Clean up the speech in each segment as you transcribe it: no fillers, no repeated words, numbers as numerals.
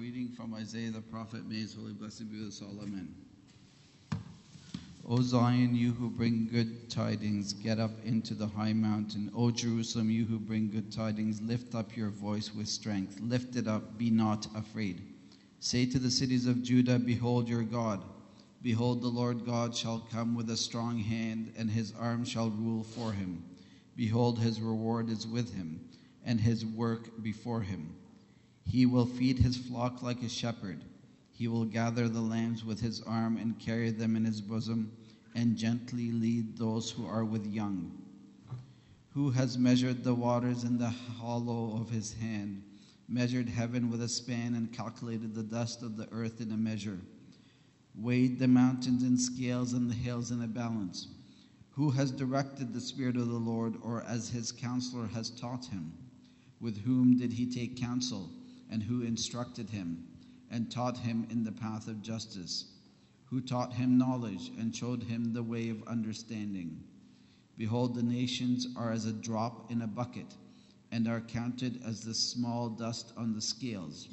reading from Isaiah the prophet. May his holy blessing be with us all. Amen. O Zion, you who bring good tidings, get up into the high mountain. O Jerusalem, you who bring good tidings, lift up your voice with strength. Lift it up, be not afraid. Say to the cities of Judah, behold your God. Behold, the Lord God shall come with a strong hand, and his arm shall rule for him. Behold, his reward is with him, and his work before him. He will feed his flock like a shepherd. He will gather the lambs with his arm and carry them in his bosom, and gently lead those who are with young. Who has measured the waters in the hollow of his hand, measured heaven with a span, and calculated the dust of the earth in a measure? Weighed the mountains in scales and the hills in a balance? Who has directed the Spirit of the Lord, or as his counselor has taught him? With whom did he take counsel, and who instructed him, and taught him in the path of justice? Who taught him knowledge, and showed him the way of understanding? Behold, the nations are as a drop in a bucket, and are counted as the small dust on the scales.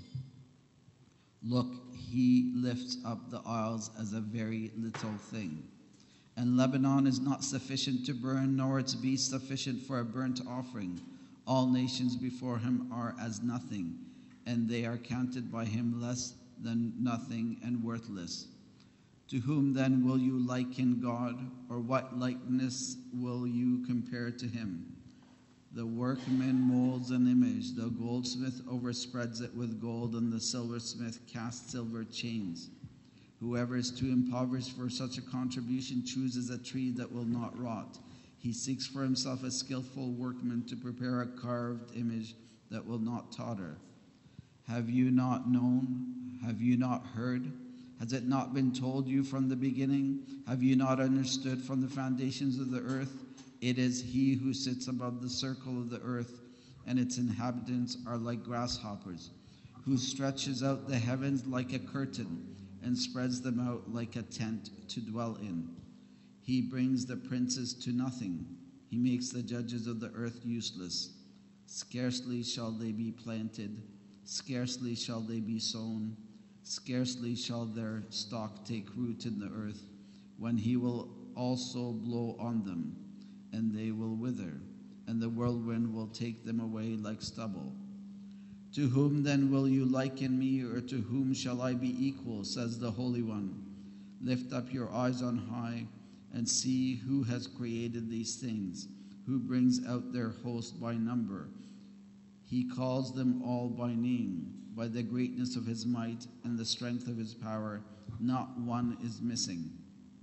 Look, he lifts up the isles as a very little thing. And Lebanon is not sufficient to burn, nor its beasts sufficient for a burnt offering. All nations before him are as nothing, and they are counted by him less than nothing and worthless. To whom then will you liken God, or what likeness will you compare to him? The workman molds an image, the goldsmith overspreads it with gold, and the silversmith casts silver chains. Whoever is too impoverished for such a contribution chooses a tree that will not rot. He seeks for himself a skillful workman to prepare a carved image that will not totter. Have you not known? Have you not heard? Has it not been told you from the beginning? Have you not understood from the foundations of the earth? It is he who sits above the circle of the earth, and its inhabitants are like grasshoppers, who stretches out the heavens like a curtain, and spreads them out like a tent to dwell in. He brings the princes to nothing. He makes the judges of the earth useless. Scarcely shall they be planted, scarcely shall they be sown, scarcely shall their stock take root in the earth, when he will also blow on them, and they will wither, and the whirlwind will take them away like stubble. To whom then will you liken me, or to whom shall I be equal, says the Holy One? Lift up your eyes on high, and see who has created these things, who brings out their host by number. He calls them all by name, by the greatness of his might and the strength of his power. Not one is missing.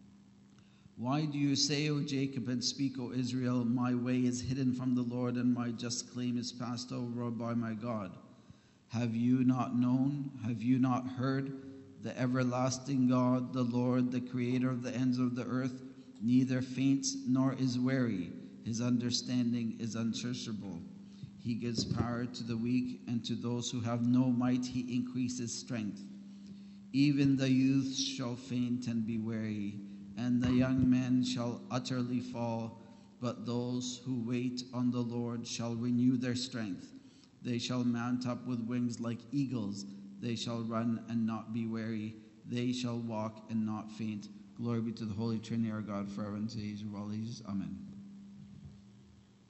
Why do you say, O Jacob, and speak, O Israel, my way is hidden from the Lord, and my just claim is passed over by my God? Have you not known? Have you not heard? The everlasting God, the Lord, the creator of the ends of the earth, neither faints nor is weary. His understanding is unsearchable. He gives power to the weak, and to those who have no might he increases strength. Even the youths shall faint and be weary, and the young men shall utterly fall. But those who wait on the Lord shall renew their strength. They shall mount up with wings like eagles. They shall run and not be weary. They shall walk and not faint. Glory be to the Holy Trinity, our God, forever and to the age of all ages. Amen.